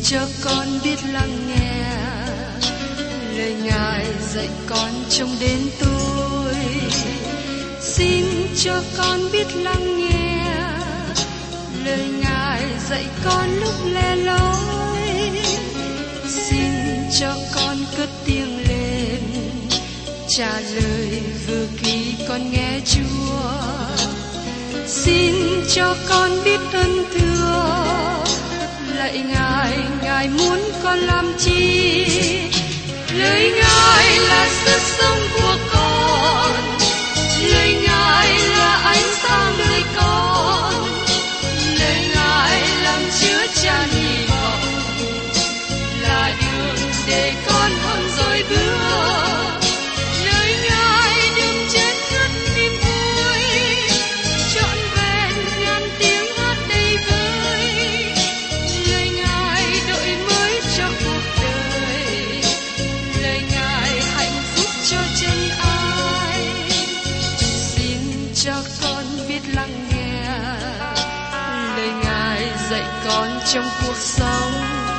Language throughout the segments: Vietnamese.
cho con biết lắng nghe lời Ngài dạy con trong đến tôi. Xin cho con biết lắng nghe lời Ngài dạy con lúc lẻ loi. Xin cho con cất tiếng lên trả lời vừa khi con nghe Chúa. Xin cho con biết ơn thưa lạy Ngài, Ngài muốn con làm chi? Lời Ngài là sức sống của con, lời Ngài là ánh sáng đời con, lời Ngài làm chứa chan hy vọng, là đường để con hơn rồi bước. Lời Ngài đừng chết ngất niềm vui, trọn vẹn ngàn tiếng hát đầy vơi. Lời Ngài đổi mới cho cuộc đời, lời Ngài hạnh phúc cho chân ai. Xin cho con biết lắng nghe lời Ngài dạy con trong cuộc sống.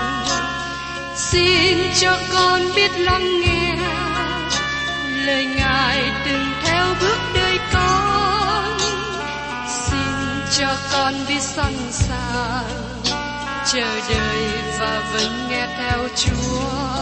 Xin cho con biết lắng nghe lời Ngài từng theo bước đời con. Xin cho con biết sẵn sàng chờ đợi và vẫn nghe theo Chúa.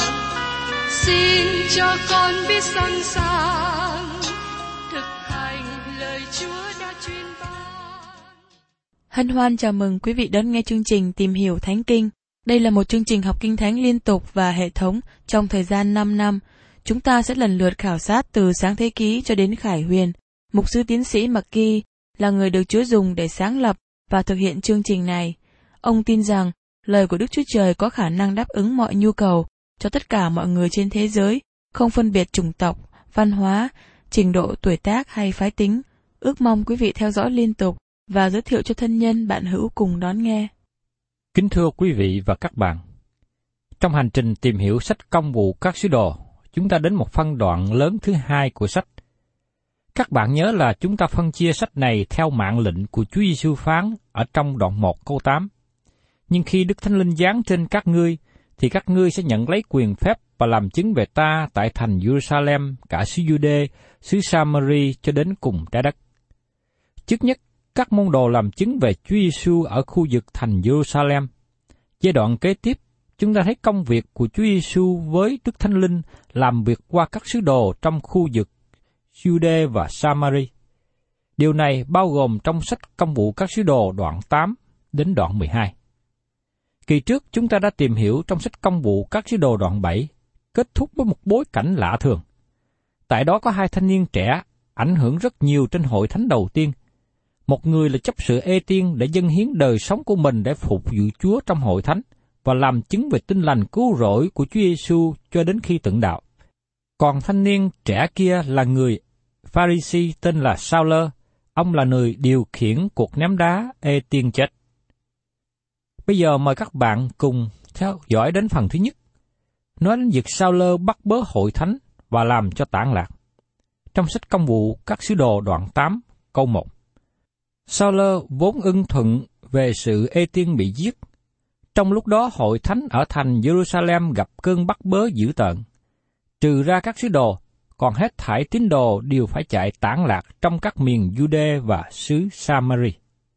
Xin cho con biết sẵn sàng thực hành lời Chúa đã truyền ban. Hân hoan chào mừng quý vị đón nghe chương trình Tìm hiểu Thánh Kinh. Đây là một chương trình học Kinh Thánh liên tục và hệ thống trong thời gian 5 năm. Chúng ta sẽ lần lượt khảo sát từ Sáng Thế Ký cho đến Khải Huyền. Mục sư tiến sĩ McGee là người được Chúa dùng để sáng lập và thực hiện chương trình này. Ông tin rằng lời của Đức Chúa Trời có khả năng đáp ứng mọi nhu cầu cho tất cả mọi người trên thế giới, không phân biệt chủng tộc, văn hóa, trình độ tuổi tác hay phái tính. Ước mong quý vị theo dõi liên tục và giới thiệu cho thân nhân bạn hữu cùng đón nghe. Kính thưa quý vị và các bạn, trong hành trình tìm hiểu sách Công vụ các sứ đồ, chúng ta đến một phân đoạn lớn thứ hai của sách. Các bạn nhớ là chúng ta phân chia sách này theo mạng lệnh của Chúa Giêsu phán ở trong đoạn 1 câu 8. Nhưng khi Đức Thánh Linh giáng trên các ngươi, thì các ngươi sẽ nhận lấy quyền phép và làm chứng về ta tại thành Jerusalem, cả xứ Giu-đê, xứ Sa-ma-ri cho đến cùng trái đất. Trước nhất, các môn đồ làm chứng về Chúa Giêsu ở khu vực thành Jerusalem. Giai đoạn kế tiếp, chúng ta thấy công việc của Chúa Giêsu với Đức Thánh Linh làm việc qua các sứ đồ trong khu vực Giu-đê và Sa-ma-ri. Điều này bao gồm trong sách Công vụ các sứ đồ đoạn 8 đến đoạn 12. Kỳ trước chúng ta đã tìm hiểu trong sách Công vụ các sứ đồ đoạn 7, kết thúc với một bối cảnh lạ thường. Tại đó có hai thanh niên trẻ ảnh hưởng rất nhiều trên hội thánh đầu tiên. Một người là chấp sự Ê Tiên để dâng hiến đời sống của mình để phục vụ Chúa trong hội thánh và làm chứng về tin lành cứu rỗi của Chúa Giêsu cho đến khi tận đạo. Còn thanh niên trẻ kia là người Pha-ri-si tên là Sao-lơ. Ông là người điều khiển cuộc ném đá Ê Tiên chết. Bây giờ mời các bạn cùng theo dõi đến phần thứ nhất, nói đến việc Sao-lơ bắt bớ hội thánh và làm cho tản lạc. Trong sách Công vụ các sứ đồ đoạn 8 câu 1. Sao-lơ vốn ưng thuận về sự Ê Tiên bị giết. Trong lúc đó hội thánh ở thành Jerusalem gặp cơn bắt bớ dữ tợn. Trừ ra các sứ đồ, còn hết thảy tín đồ đều phải chạy tản lạc trong các miền Giu-đê và xứ Sa-ma-ri.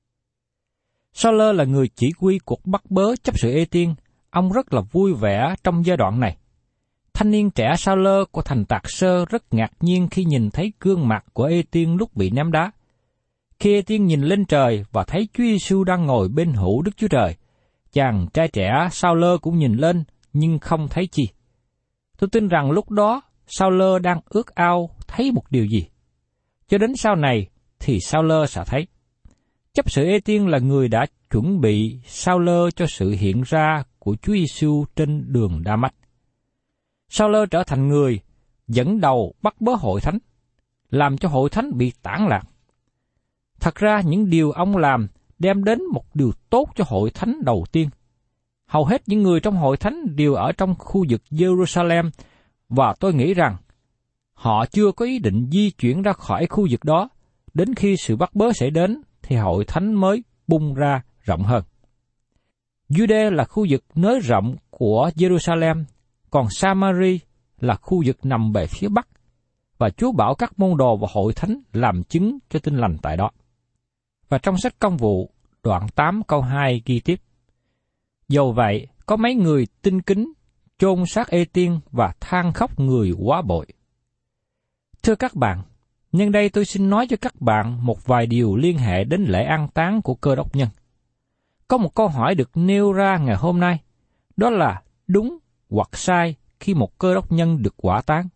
Sao-lơ là người chỉ huy cuộc bắt bớ chấp sự Ê Tiên. Ông rất là vui vẻ trong giai đoạn này. Thanh niên trẻ Sao-lơ của thành Tạc Sơ rất ngạc nhiên khi nhìn thấy gương mặt của Ê Tiên lúc bị ném đá. Khi Ê Tiên nhìn lên trời và thấy Chúa Giêsu đang ngồi bên hữu Đức Chúa Trời, chàng trai trẻ Sao-lơ cũng nhìn lên nhưng không thấy chi. Tôi tin rằng lúc đó Sao-lơ đang ước ao thấy một điều gì. Cho đến sau này thì Sao-lơ sẽ thấy. Chấp sự Ê Tiên là người đã chuẩn bị Sao-lơ cho sự hiện ra của Chúa Giêsu trên đường Đa-mách. Sao-lơ trở thành người dẫn đầu bắt bớ hội thánh, làm cho hội thánh bị tản lạc. Thật ra những điều ông làm đem đến một điều tốt cho hội thánh đầu tiên. Hầu hết những người trong hội thánh đều ở trong khu vực Jerusalem, và tôi nghĩ rằng họ chưa có ý định di chuyển ra khỏi khu vực đó, đến khi sự bắt bớ xảy đến thì hội thánh mới bung ra rộng hơn. Jude là khu vực nới rộng của Jerusalem, còn Samari là khu vực nằm về phía bắc, và Chúa bảo các môn đồ và hội thánh làm chứng cho tin lành tại đó. Và trong sách Công vụ, đoạn 8 câu 2 ghi tiếp: Dầu vậy, có mấy người tinh kính chôn xác Ê-tiên và than khóc người quá bội. Thưa các bạn, nhân đây tôi xin nói cho các bạn một vài điều liên hệ đến lễ an táng của Cơ Đốc nhân. Có một câu hỏi được nêu ra ngày hôm nay, đó là đúng hoặc sai khi một Cơ Đốc nhân được hỏa táng.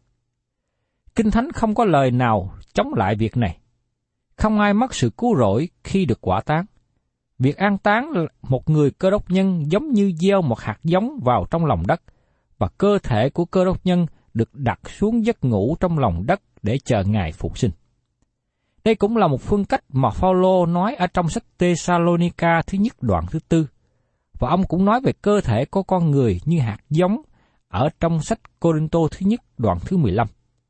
Kinh Thánh không có lời nào chống lại việc này. Không ai mất sự cứu rỗi khi được hỏa táng. Việc an táng một người Cơ Đốc nhân giống như gieo một hạt giống vào trong lòng đất, và cơ thể của Cơ Đốc nhân được đặt xuống giấc ngủ trong lòng đất để chờ Ngài phục sinh. Đây cũng là một phương cách mà Phao-lô nói ở trong sách Tê-sa-lô-ni-ca thứ nhất đoạn thứ 4, và ông cũng nói về cơ thể của con người như hạt giống ở trong sách Cô-rinh-tô thứ nhất đoạn thứ 15.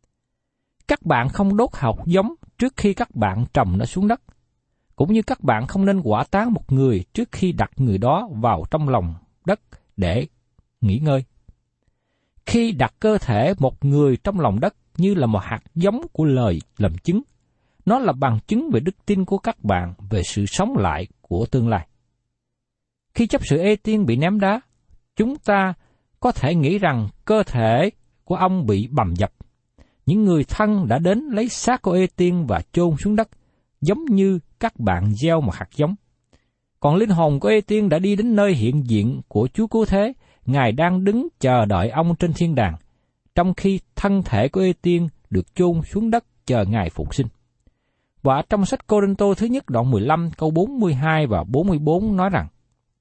Các bạn không đốt hạt giống trước khi các bạn trồng nó xuống đất, cũng như các bạn không nên hỏa táng một người trước khi đặt người đó vào trong lòng đất để nghỉ ngơi. Khi đặt cơ thể một người trong lòng đất như là một hạt giống của lời làm chứng, nó là bằng chứng về đức tin của các bạn về sự sống lại của tương lai. Khi chấp sự Ê-tiên bị ném đá, chúng ta có thể nghĩ rằng cơ thể của ông bị bầm dập. Những người thân đã đến lấy xác của Ê-tiên và chôn xuống đất, giống như các bạn gieo một hạt giống. Còn linh hồn của Ê-tiên đã đi đến nơi hiện diện của Chúa Cứu Thế, Ngài đang đứng chờ đợi ông trên thiên đàng, trong khi thân thể của Ê-tiên được chôn xuống đất chờ Ngài phục sinh. Và trong sách Cô-rinh-tô thứ nhất đoạn 15 câu 42 và 44 nói rằng,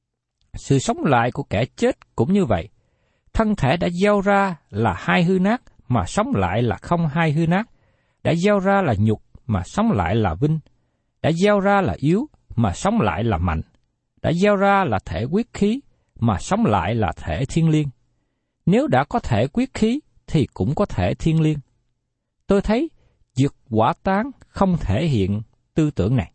sự sống lại của kẻ chết cũng như vậy. Thân thể đã gieo ra là hai hư nát, mà sống lại là không hai hư nát. Đã gieo ra là nhục, mà sống lại là vinh. Đã gieo ra là yếu, mà sống lại là mạnh. Đã gieo ra là thể quyết khí, mà sống lại là thể thiên liêng. Nếu đã có thể quyết khí, thì cũng có thể thiên liêng. Tôi thấy việc hỏa táng không thể hiện tư tưởng này.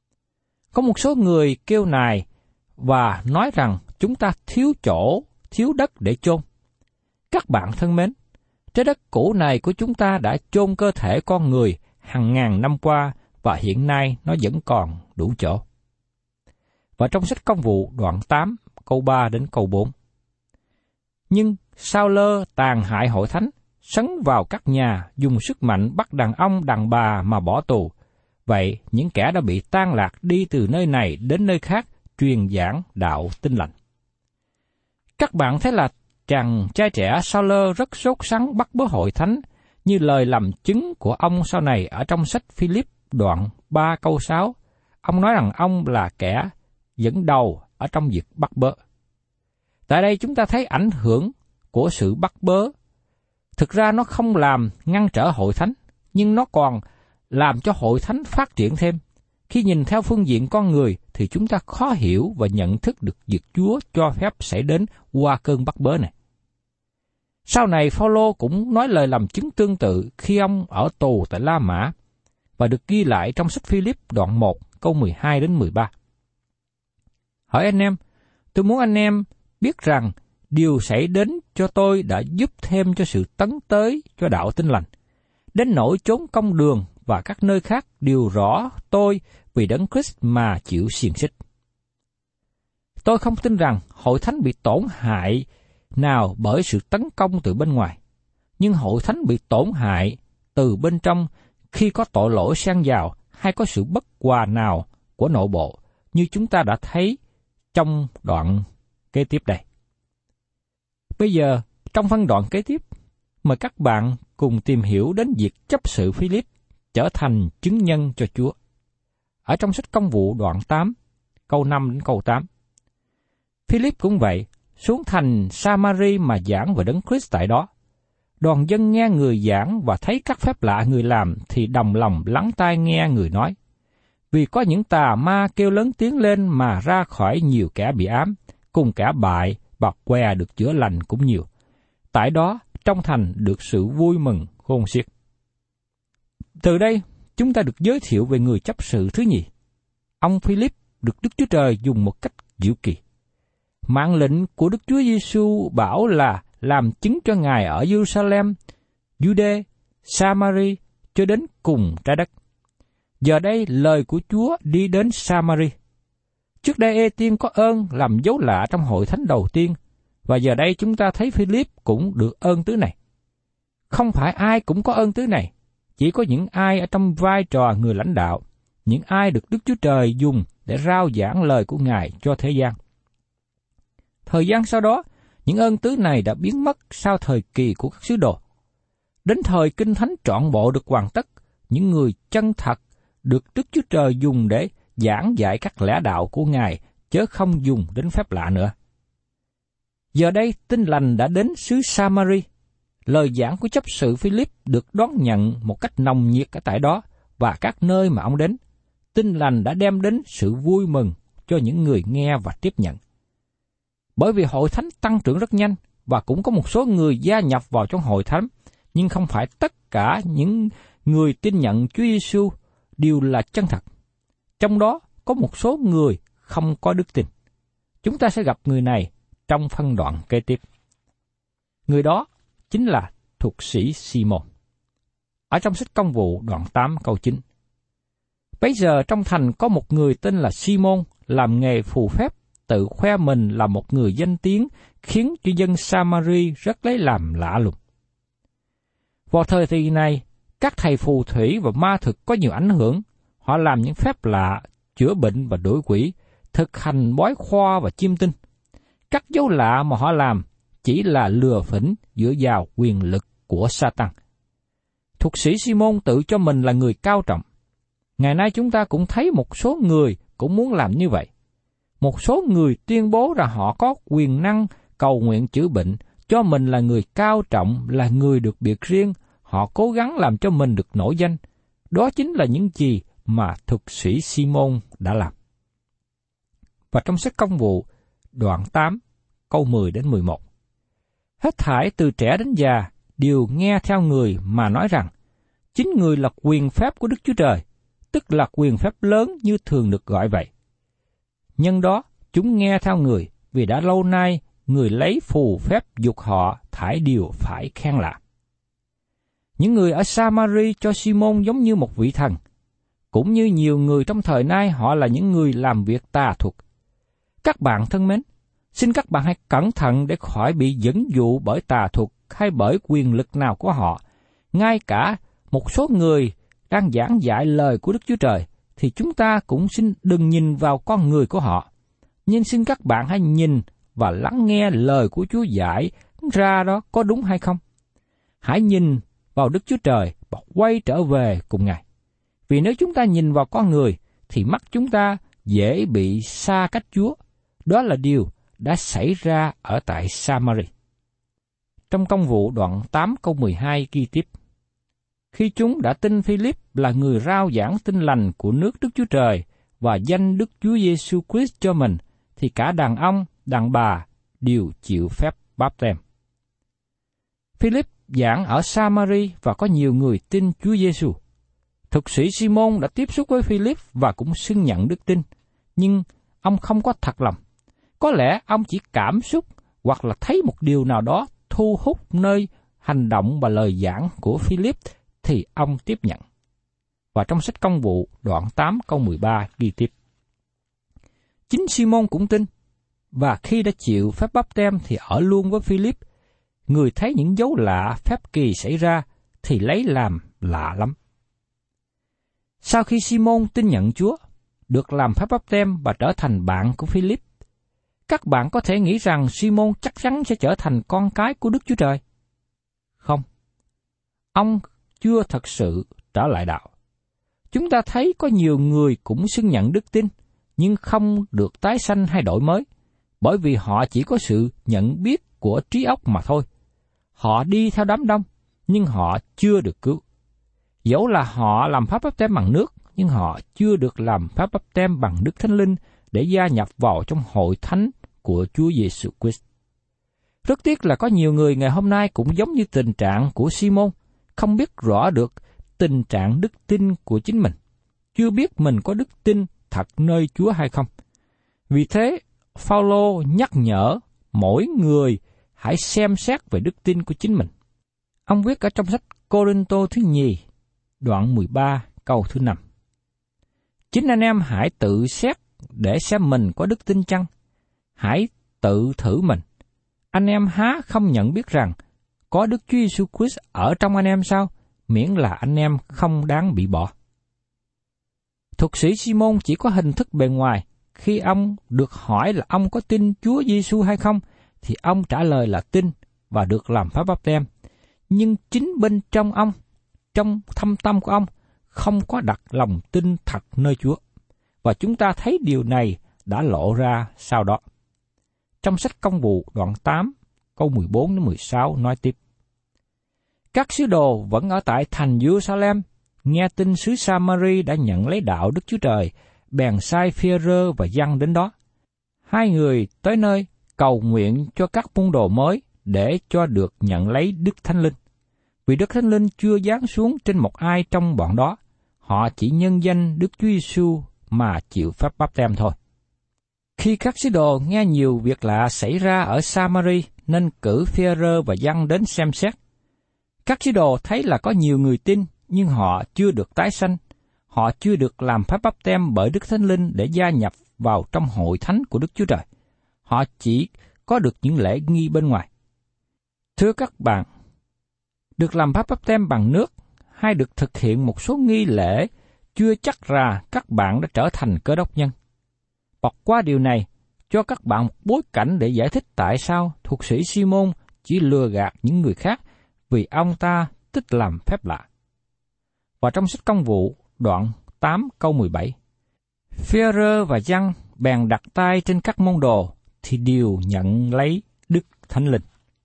Có một số người kêu nài và nói rằng chúng ta thiếu chỗ, thiếu đất để chôn. Các bạn thân mến, trái đất cũ này của chúng ta đã chôn cơ thể con người hàng ngàn năm qua, và hiện nay nó vẫn còn đủ chỗ. Và trong sách Công vụ đoạn 8, câu 3 đến câu 4. Nhưng Sao-lơ tàn hại hội thánh, sấn vào các nhà, dùng sức mạnh bắt đàn ông đàn bà mà bỏ tù. Vậy những kẻ đã bị tan lạc đi từ nơi này đến nơi khác, truyền giảng đạo tin lành. Các bạn thấy là chàng trai trẻ Sao-lơ rất sốt sắng bắt bớ hội thánh, như lời làm chứng của ông sau này ở trong sách Philip đoạn 3 câu 6. Ông nói rằng ông là kẻ dẫn đầu ở trong việc bắt bớ. Tại đây chúng ta thấy ảnh hưởng của sự bắt bớ. Thực ra nó không làm ngăn trở hội thánh, nhưng nó còn làm cho hội thánh phát triển thêm. Khi nhìn theo phương diện con người thì chúng ta khó hiểu và nhận thức được việc Chúa cho phép xảy đến qua cơn bắt bớ này. Sau này Phao-lô cũng nói lời làm chứng tương tự khi ông ở tù tại La Mã, và được ghi lại trong sách Philip đoạn 1 câu 12 đến 13. Hỏi anh em, tôi muốn anh em biết rằng điều xảy đến cho tôi đã giúp thêm cho sự tấn tới cho đạo tin lành. Đến nỗi chốn công đường và các nơi khác đều rõ tôi vì Đấng Christ mà chịu xiềng xích. Tôi không tin rằng hội thánh bị tổn hại nào bởi sự tấn công từ bên ngoài, nhưng hội thánh bị tổn hại từ bên trong khi có tội lỗi xen vào hay có sự bất hòa nào của nội bộ, như chúng ta đã thấy trong đoạn kế tiếp đây. Bây giờ, trong phân đoạn kế tiếp, mời các bạn cùng tìm hiểu đến việc chấp sự Philip trở thành chứng nhân cho Chúa. Ở trong sách Công vụ đoạn 8, câu 5 đến câu 8. Philip cũng vậy, xuống thành Samari mà giảng về Đấng Christ tại đó. Đoàn dân nghe người giảng và thấy các phép lạ người làm thì đồng lòng lắng tai nghe người nói. Vì có những tà ma kêu lớn tiếng lên mà ra khỏi nhiều kẻ bị ám, cùng cả bại và què được chữa lành cũng nhiều. Tại đó, trong thành được sự vui mừng khôn xiết. Từ đây, chúng ta được giới thiệu về người chấp sự thứ nhì. Ông Philip được Đức Chúa Trời dùng một cách diệu kỳ. Mạng lệnh của Đức Chúa Giêsu bảo là làm chứng cho Ngài ở Jerusalem, Jude, Samari cho đến cùng trái đất. Giờ đây lời của Chúa đi đến Samari. Trước đây Ê-tiên có ơn làm dấu lạ trong hội thánh đầu tiên, và giờ đây chúng ta thấy Philip cũng được ơn tứ này. Không phải ai cũng có ơn tứ này, chỉ có những ai ở trong vai trò người lãnh đạo, những ai được Đức Chúa Trời dùng để rao giảng lời của Ngài cho thế gian. Thời gian sau đó, những ơn tứ này đã biến mất sau thời kỳ của các sứ đồ. Đến thời Kinh Thánh trọn bộ được hoàn tất, những người chân thật được Đức Chúa Trời dùng để giảng dạy các lẽ đạo của Ngài, chớ không dùng đến phép lạ nữa. Giờ đây, tin lành đã đến xứ Samari. Lời giảng của chấp sự Philip được đón nhận một cách nồng nhiệt ở tại đó, và các nơi mà ông đến. Tin lành đã đem đến sự vui mừng cho những người nghe và tiếp nhận. Bởi vì hội thánh tăng trưởng rất nhanh, và cũng có một số người gia nhập vào trong hội thánh, nhưng không phải tất cả những người tin nhận Chúa Giêsu đều là chân thật. Trong đó có một số người không có đức tin. Chúng ta sẽ gặp người này trong phân đoạn kế tiếp. Người đó chính là thuật sĩ Si-môn. Ở trong sách Công vụ đoạn 8 câu 9. Bấy giờ trong thành có một người tên là Si-môn làm nghề phù phép, tự khoe mình là một người danh tiếng, khiến cho dân Samari rất lấy làm lạ lùng. Vào thời kỳ này, các thầy phù thủy và ma thực có nhiều ảnh hưởng. Họ làm những phép lạ, chữa bệnh và đuổi quỷ, thực hành bói khoa và chiêm tinh. Các dấu lạ mà họ làm chỉ là lừa phỉnh dựa vào quyền lực của Sa-tan. Thuật sĩ Si-môn tự cho mình là người cao trọng. Ngày nay chúng ta cũng thấy một số người cũng muốn làm như vậy. Một số người tuyên bố rằng họ có quyền năng cầu nguyện chữa bệnh, cho mình là người cao trọng, là người được biệt riêng. Họ cố gắng làm cho mình được nổi danh. Đó chính là những gì mà thuật sĩ Si-môn đã làm. Và trong sách Công vụ, đoạn 8, câu 10 đến 11. Hết thảy từ trẻ đến già đều nghe theo người mà nói rằng, chính người là quyền phép của Đức Chúa Trời, tức là quyền phép lớn như thường được gọi vậy. Nhân đó, chúng nghe theo người, vì đã lâu nay người lấy phù phép giục họ thải điều phải khen lạ. Những người ở Samari cho Si-môn giống như một vị thần. Cũng như nhiều người trong thời nay, họ là những người làm việc tà thuật. Các bạn thân mến, xin các bạn hãy cẩn thận để khỏi bị dẫn dụ bởi tà thuật hay bởi quyền lực nào của họ. Ngay cả một số người đang giảng dạy lời của Đức Chúa Trời, thì chúng ta cũng xin đừng nhìn vào con người của họ. Nhưng xin các bạn hãy nhìn và lắng nghe lời của Chúa dạy ra đó có đúng hay không. Hãy nhìn vào Đức Chúa Trời và quay trở về cùng Ngài. Vì nếu chúng ta nhìn vào con người, thì mắt chúng ta dễ bị xa cách Chúa. Đó là điều đã xảy ra ở tại Samari. Trong Công vụ đoạn 8 câu 12 ghi tiếp. Khi chúng đã tin Philip là người rao giảng tin lành của nước Đức Chúa Trời và danh Đức Chúa Giêsu Christ cho mình, thì cả đàn ông, đàn bà đều chịu phép báp-têm. Philip giảng ở Samari và có nhiều người tin Chúa Giêsu. Thuật sĩ Si-môn đã tiếp xúc với Philip và cũng xưng nhận đức tin, nhưng ông không có thật lòng. Có lẽ ông chỉ cảm xúc hoặc là thấy một điều nào đó thu hút nơi hành động và lời giảng của Philip thì ông tiếp nhận. Và trong sách Công vụ đoạn 8 câu 13 ghi tiếp. Chính Si-môn cũng tin, và khi đã chịu phép báp-têm thì ở luôn với Philip. Người thấy những dấu lạ phép kỳ xảy ra thì lấy làm lạ lắm. Sau khi Si-môn tin nhận Chúa, được làm phép báp-têm và trở thành bạn của Philip, các bạn có thể nghĩ rằng Si-môn chắc chắn sẽ trở thành con cái của Đức Chúa Trời. Không, ông chưa thật sự trở lại đạo. Chúng ta thấy có nhiều người cũng xưng nhận đức tin, nhưng không được tái sanh hay đổi mới, bởi vì họ chỉ có sự nhận biết của trí óc mà thôi. Họ đi theo đám đông, nhưng họ chưa được cứu. Dẫu là họ làm phép báp-têm bằng nước, nhưng họ chưa được làm phép báp-têm bằng Đức Thánh Linh để gia nhập vào trong hội thánh của Chúa Giêsu Christ. Rất tiếc là có nhiều người ngày hôm nay cũng giống như tình trạng của Si-môn, không biết rõ được tình trạng đức tin của chính mình, chưa biết mình có đức tin thật nơi Chúa hay không. Vì thế, Phao-lô nhắc nhở mỗi người hãy xem xét về đức tin của chính mình. Ông viết ở trong sách Cô-rinh-tô thứ nhì, đoạn 13, câu thứ 5. Chính anh em hãy tự xét để xem mình có đức tin chăng? Hãy tự thử mình. Anh em há không nhận biết rằng có Đức Chúa Giêsu Christ ở trong anh em sao? Miễn là anh em không đáng bị bỏ. Thuật sĩ Si-môn chỉ có hình thức bề ngoài. Khi ông được hỏi là ông có tin Chúa Giêsu hay không, thì ông trả lời là tin và được làm phép báp-têm. Nhưng chính bên trong ông, trong thâm tâm của ông, không có đặt lòng tin thật nơi Chúa. Và chúng ta thấy điều này đã lộ ra sau đó. Trong sách Công vụ đoạn 8, câu 14 đến 16 nói tiếp. Các sứ đồ vẫn ở tại thành Giê-ru-sa-lem, nghe tin xứ Sa-ma-ri đã nhận lấy đạo Đức Chúa Trời, bèn sai Phi-e-rơ và Giăng đến đó. Hai người tới nơi cầu nguyện cho các môn đồ mới để cho được nhận lấy Đức Thánh Linh. Vì Đức Thánh Linh chưa giáng xuống trên một ai trong bọn đó, họ chỉ nhân danh Đức Chúa Giêsu mà chịu phép báp-têm thôi. Khi các sứ đồ nghe nhiều việc lạ xảy ra ở Sa-ma-ri nên cử Phi-e-rơ và Giăng đến xem xét. Các sứ đồ thấy là có nhiều người tin, nhưng họ chưa được tái sanh. Họ chưa được làm phép báp-têm bởi Đức Thánh Linh để gia nhập vào trong hội thánh của Đức Chúa Trời. Họ chỉ có được những lễ nghi bên ngoài. Thưa các bạn, được làm phép báp-têm bằng nước hay được thực hiện một số nghi lễ chưa chắc là các bạn đã trở thành Cơ Đốc nhân. Bọc qua điều này, cho các bạn một bối cảnh để giải thích tại sao thuật sĩ Si-môn chỉ lừa gạt những người khác vì ông ta thích làm phép lạ. Và trong sách Công vụ, đoạn 8 câu 17, Phi-e-rơ và Giăng bèn đặt tay trên các môn đồ thì đều nhận lấy Đức Thánh Linh.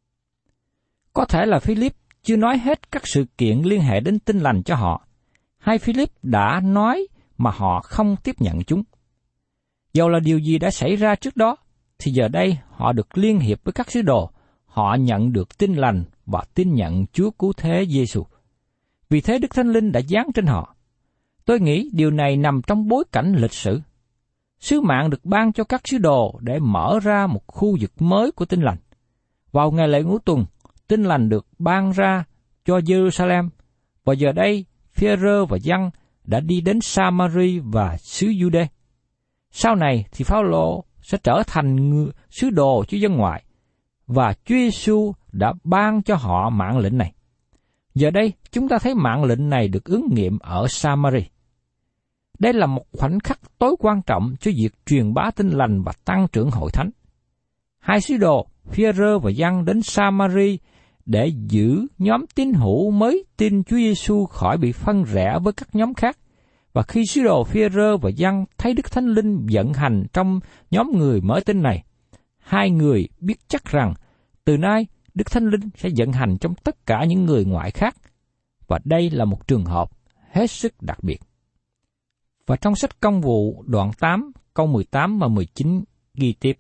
Có thể là Philip chưa nói hết các sự kiện liên hệ đến Tin Lành cho họ, hay Philip đã nói mà họ không tiếp nhận chúng. Dầu là điều gì đã xảy ra trước đó, thì giờ đây họ được liên hiệp với các sứ đồ, họ nhận được Tin Lành và tin nhận Chúa Cứu Thế Giêsu. Vì thế Đức Thánh Linh đã giáng trên họ. Tôi nghĩ điều này nằm trong bối cảnh lịch sử. Sứ mạng được ban cho các sứ đồ để mở ra một khu vực mới của Tin Lành. Vào ngày lễ Ngũ Tuần, Tin Lành được ban ra cho Giê-ru-sa-lem, và giờ đây Phi-e-rơ và Giăng đã đi đến Sa-ma-ri và xứ Giu-đê. Sau này thì Phao-lô sẽ trở thành sứ đồ cho dân ngoại, và Chúa Giêsu đã ban cho họ mạng lệnh này. Giờ đây chúng ta thấy mạng lệnh này được ứng nghiệm ở Sa-ma-ri. Đây là một khoảnh khắc tối quan trọng cho việc truyền bá Tin Lành và tăng trưởng hội thánh. Hai sứ đồ Phi-e-rơ và Giăng đến Sa-ma-ri để giữ nhóm tín hữu mới tin Chúa Giêsu khỏi bị phân rẽ với các nhóm khác. Và khi sứ đồ Phi-e-rơ và Giăng thấy Đức Thánh Linh vận hành trong nhóm người mới tin này, hai người biết chắc rằng từ nay Đức Thánh Linh sẽ vận hành trong tất cả những người ngoại khác. Và đây là một trường hợp hết sức đặc biệt. Và trong sách Công vụ đoạn 8, câu 18 và 19 ghi tiếp.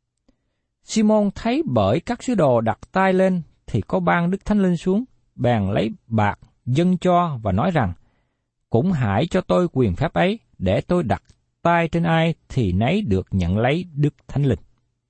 Si-môn thấy bởi các sứ đồ đặt tay lên thì có ban Đức Thánh Linh xuống, bèn lấy bạc dâng cho và nói rằng, cũng hãy cho tôi quyền phép ấy, để tôi đặt tay trên ai thì nấy được nhận lấy Đức Thánh Linh.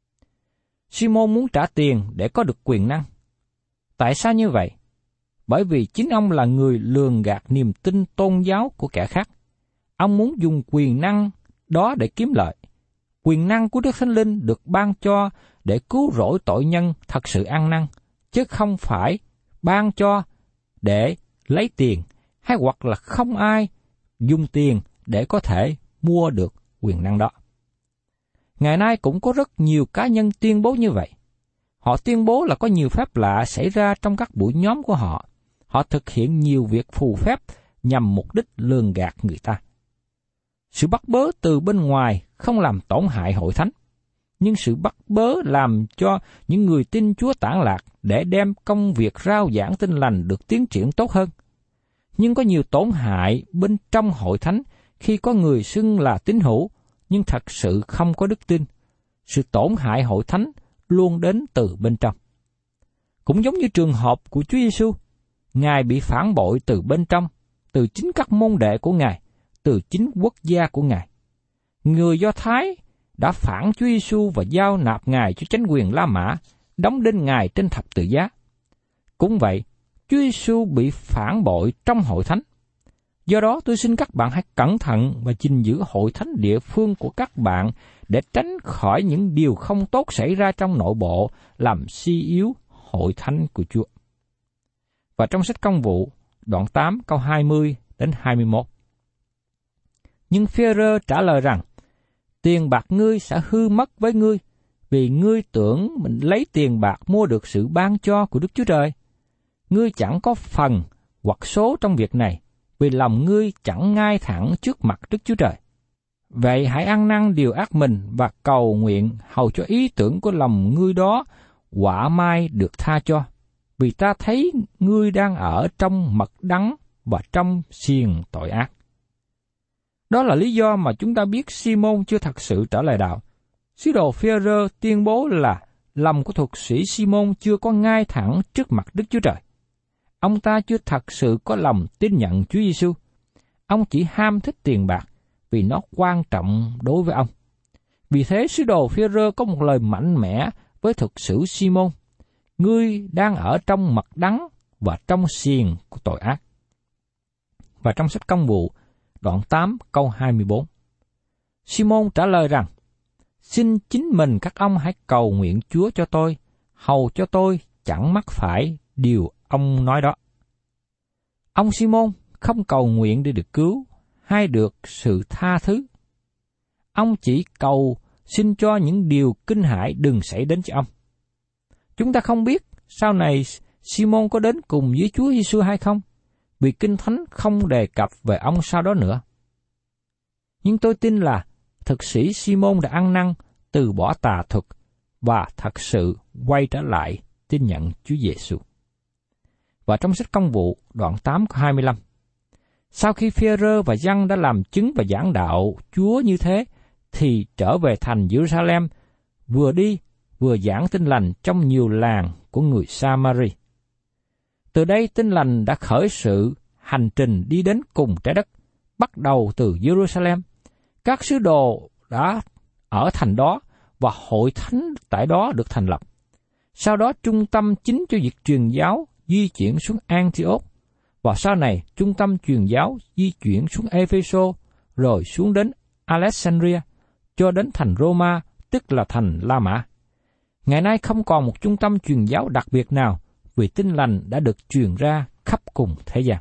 Si-môn muốn trả tiền để có được quyền năng. Tại sao như vậy? Bởi vì chính ông là người lường gạt niềm tin tôn giáo của kẻ khác. Ông muốn dùng quyền năng đó để kiếm lợi. Quyền năng của Đức Thánh Linh được ban cho để cứu rỗi tội nhân thật sự ăn năn, chứ không phải ban cho để lấy tiền, hay hoặc là không ai dùng tiền để có thể mua được quyền năng đó. Ngày nay cũng có rất nhiều cá nhân tuyên bố như vậy. Họ tuyên bố là có nhiều phép lạ xảy ra trong các buổi nhóm của họ. Họ thực hiện nhiều việc phù phép nhằm mục đích lường gạt người ta. Sự bắt bớ từ bên ngoài không làm tổn hại hội thánh, nhưng sự bắt bớ làm cho những người tin Chúa tản lạc để đem công việc rao giảng Tin Lành được tiến triển tốt hơn. Nhưng có nhiều tổn hại bên trong hội thánh khi có người xưng là tín hữu, nhưng thật sự không có đức tin. Sự tổn hại hội thánh luôn đến từ bên trong. Cũng giống như trường hợp của Chúa Giêsu, Ngài bị phản bội từ bên trong, từ chính các môn đệ của Ngài, từ chính quốc gia của Ngài. Người Do Thái đã phản Chúa Giêsu và giao nạp Ngài cho chánh quyền La Mã, đóng đinh Ngài trên thập tự giá. Cũng vậy, Chúa Giêsu bị phản bội trong hội thánh. Do đó tôi xin các bạn hãy cẩn thận và gìn giữ hội thánh địa phương của các bạn để tránh khỏi những điều không tốt xảy ra trong nội bộ làm suy yếu hội thánh của Chúa. Và trong sách Công vụ, đoạn 8 câu 20 đến 21. Nhưng Phêrô trả lời rằng, tiền bạc ngươi sẽ hư mất với ngươi, vì ngươi tưởng mình lấy tiền bạc mua được sự ban cho của Đức Chúa Trời. Ngươi chẳng có phần hoặc số trong việc này, vì lòng ngươi chẳng ngay thẳng trước mặt Đức Chúa Trời. Vậy hãy ăn năn điều ác mình và cầu nguyện hầu cho ý tưởng của lòng ngươi đó quả mai được tha cho, vì ta thấy ngươi đang ở trong mật đắng và trong xiềng tội ác. Đó là lý do mà chúng ta biết Simon chưa thật sự trở lại đạo. Sứ đồ Phêrô tuyên bố là lòng của thuật sĩ Simon chưa có ngay thẳng trước mặt Đức Chúa Trời. Ông ta chưa thật sự có lòng tin nhận Chúa Giêsu. Ông chỉ ham thích tiền bạc vì nó quan trọng đối với ông. Vì thế sứ đồ Phêrô có một lời mạnh mẽ với thuật sĩ Simon: ngươi đang ở trong mật đắng và trong xiềng của tội ác. Và trong sách Công vụ, đoạn 8 câu 24, Simon trả lời rằng, xin chính mình các ông hãy cầu nguyện Chúa cho tôi, hầu cho tôi chẳng mắc phải điều ông nói đó. Ông Simon không cầu nguyện để được cứu hay được sự tha thứ. Ông chỉ cầu xin cho những điều kinh hãi đừng xảy đến cho ông. Chúng ta không biết sau này Simon có đến cùng với Chúa Giêsu hay không, vì Kinh Thánh không đề cập về ông sau đó nữa. Nhưng tôi tin là thực sĩ Simon đã ăn năn, từ bỏ tà thuật và thật sự quay trở lại tin nhận Chúa Giêsu. Và trong sách Công vụ đoạn 8 câu 25, sau khi Phêrô và Giăng đã làm chứng và giảng đạo Chúa như thế, thì trở về thành Jerusalem, vừa đi vừa giảng tin lành trong nhiều làng của người Sa-ma-ri. Từ đây tin lành đã khởi sự hành trình đi đến cùng trái đất, bắt đầu từ Jerusalem. Các sứ đồ đã ở thành đó và hội thánh tại đó được thành lập. Sau đó trung tâm chính cho việc truyền giáo di chuyển xuống Antioch, và sau này trung tâm truyền giáo di chuyển xuống Epheso, rồi xuống đến Alexandria, cho đến thành Roma, tức là thành La Mã. Ngày nay không còn một trung tâm truyền giáo đặc biệt nào, vì tin lành đã được truyền ra khắp cùng thế gian.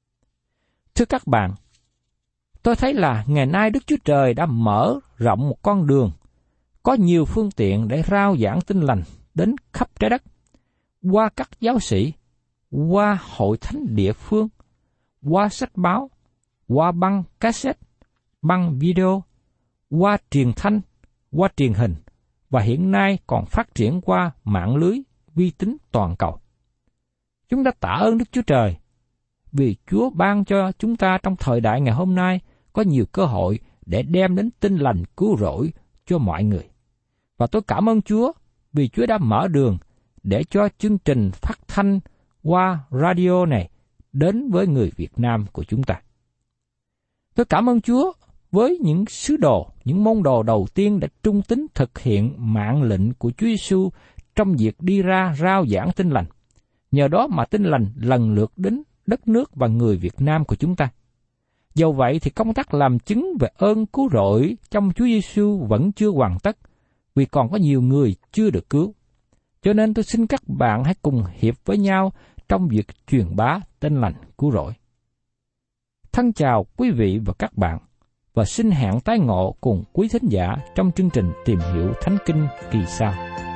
Thưa các bạn, tôi thấy là ngày nay Đức Chúa Trời đã mở rộng một con đường, có nhiều phương tiện để rao giảng tin lành đến khắp trái đất, qua các giáo sĩ, qua hội thánh địa phương, qua sách báo, qua băng cassette, băng video, qua truyền thanh, qua truyền hình, và hiện nay còn phát triển qua mạng lưới vi tính toàn cầu. Chúng ta tạ ơn Đức Chúa Trời vì Chúa ban cho chúng ta trong thời đại ngày hôm nay có nhiều cơ hội để đem đến tin lành cứu rỗi cho mọi người. Và tôi cảm ơn Chúa vì Chúa đã mở đường để cho chương trình phát thanh qua radio này đến với người Việt Nam của chúng ta. Tôi cảm ơn Chúa với những sứ đồ, những môn đồ đầu tiên đã trung tín thực hiện mạng lệnh của Chúa Giêsu trong việc đi ra rao giảng tin lành. Nhờ đó mà tin lành lần lượt đến đất nước và người Việt Nam của chúng ta. Dầu vậy thì công tác làm chứng về ơn cứu rỗi trong Chúa Giêsu vẫn chưa hoàn tất, vì còn có nhiều người chưa được cứu. Cho nên tôi xin các bạn hãy cùng hiệp với nhau trong việc truyền bá tin lành cứu rỗi. Thân chào quý vị và các bạn, và xin hẹn tái ngộ cùng quý thính giả trong chương trình Tìm Hiểu Thánh Kinh kỳ sau.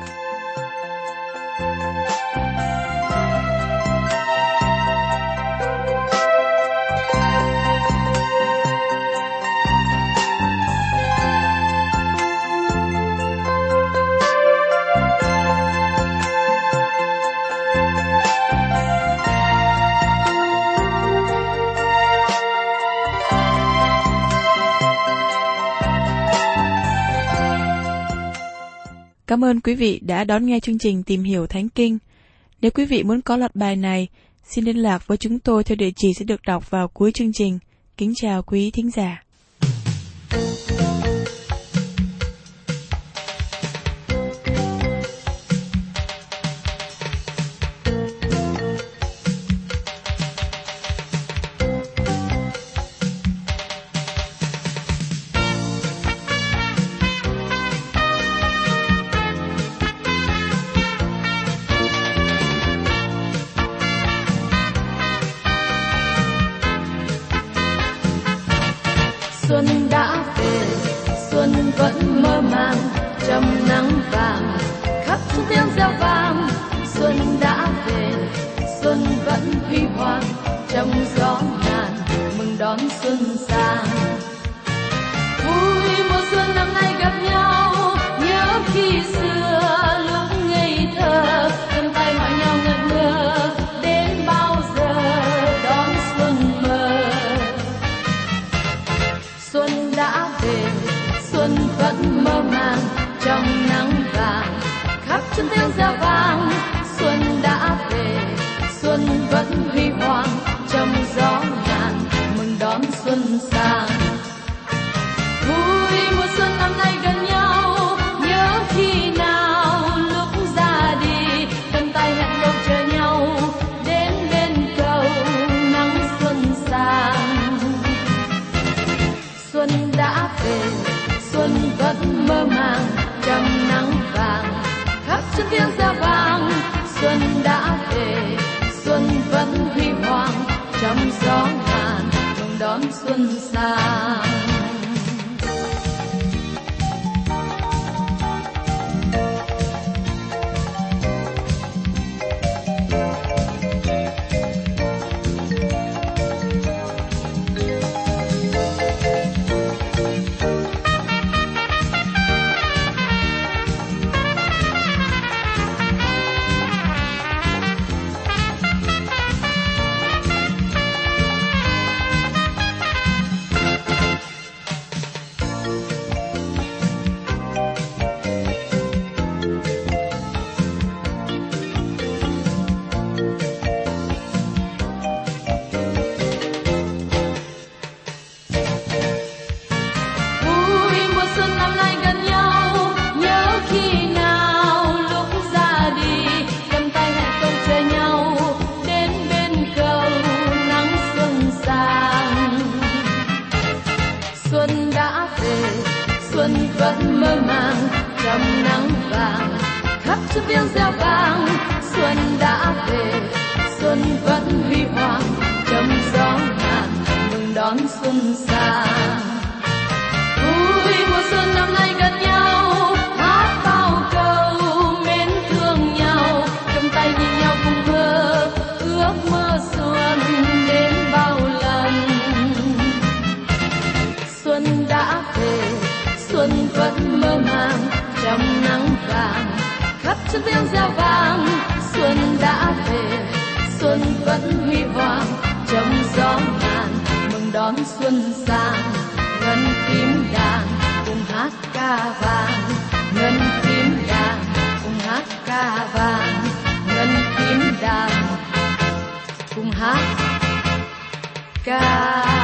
Cảm ơn quý vị đã đón nghe chương trình Tìm Hiểu Thánh Kinh. Nếu quý vị muốn có loạt bài này, xin liên lạc với chúng tôi theo địa chỉ sẽ được đọc vào cuối chương trình. Kính chào quý thính giả. chân tiếng reo vang. Xuân đã về, xuân vẫn huy hoàng trong gió ngàn, mừng đón xuân sang. Vui mùa xuân năm nay gần nhau, nhớ khi nào lúc ra đi, cầm tay hẹn đâu chờ nhau đến bên cầu nắng xuân sang. Xuân đã về, xuân vẫn mơ màng trong nắng vàng, khắp chân tiếng reo vang. Xuân đã về, xuân vẫn huy hoàng trong gió ngàn, mừng đón xuân sang. Xuân vẫn mơ màng trong nắng vàng, khắp chân tiếng reo vang. Xuân đã về, xuân vẫn huy hoàng trong gió ngàn, mừng đón xuân sang. Vui mùa xuân năm nay gần nhau, hát bao câu mến thương nhau, cầm tay nhìn nhau cùng thơ ước mơ xuân đến bao lần. Xuân đã về, xuân vẫn mơ màng trong nắng vàng, khắp chân tiếng reo vang. Xuân đã về, xuân vẫn huy hoàng trong gió ngàn, mừng đón xuân sang. Ngân phím đàn cùng hát ca vàng, ngân phím đàn cùng hát ca vàng, ngân phím đàn cùng hát ca